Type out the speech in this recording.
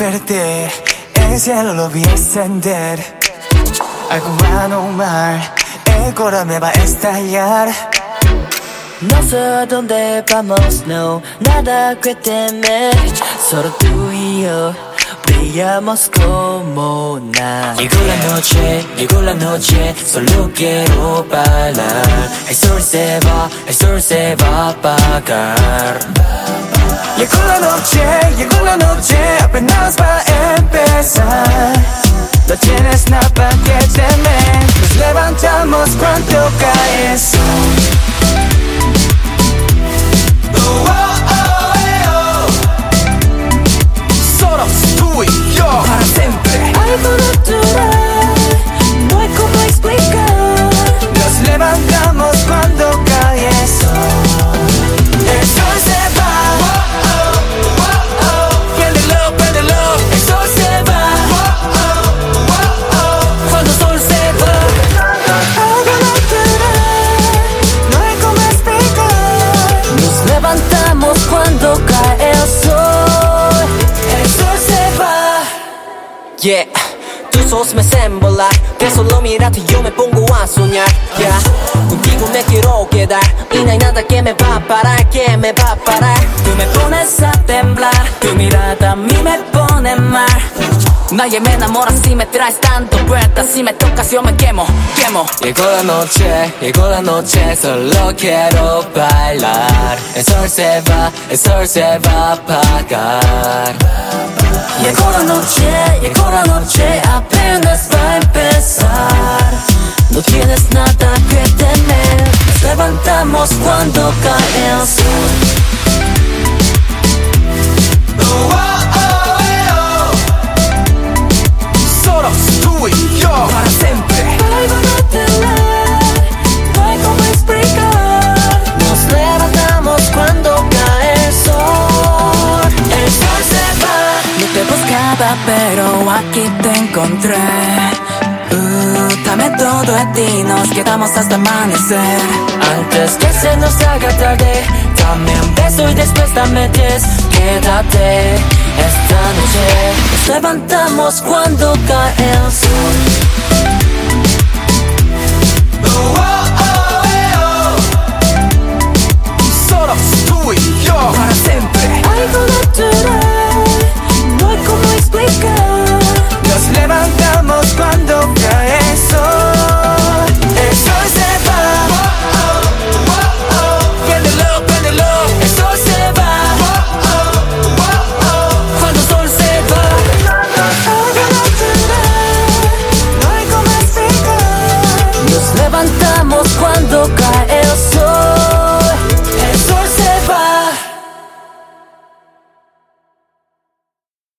desperté, el cielo lo vi ascender. Algo va a normal, el corazón me va a estallar. No sé a dónde vamos, no, nada que temer. Solo tú y yo brillamos como nada. Llegó la noche, solo quiero bailar. El sol se va a apagar. Llegó la noche, apenas va a empezar. No tienes nada que temer, nos levantamos cuando cae el sol. Solo tú y yo, para siempre. Algo natural, no hay como explicar. Nos levantamos cuando cae el sol. El sol se va. Préndelo, el sol se va. Cuando el sol se va. Algo natural, no hay como explicar. Nos levantamos cuando cae el sol. El sol se va. Yeah, tus ojos me hacen volar. De solo mirarte yo me pongo a soñar. Yeah, contigo me quiero quedar. Y no hay nada que me va a parar, que me va a parar. Tú me pones a temblar, tu mirada a mí me pone mal. Nadie me enamora si me traes tanto vueltas. Si me tocas yo me quemo. Llegó la noche, solo quiero bailar. El sol se va a apagar. Llegó la noche, apenas va a empezar. No tienes nada que temer. Nos levantamos cuando cae el sol. Solo tú y yo, para siempre. Algo natural, no hay como explicar. Nos levantamos cuando cae el sol. El sol se va. No te buscaba pero aquí te encontré. Dame todo de ti, nos quedamos hasta amanecer. Antes que se nos haga tarde, dame un beso y después dame 10. Quédate esta noche. Nos levantamos cuando cae el sol. Solo tú y yo, para siempre. Algo natural, no hay como explicar. Nos levantamos cuando cae el sol. El sol se va. Préndelo, el sol se va. Cuando el sol se va. Algo natural, no hay como explicar. Nos levantamos cuando cae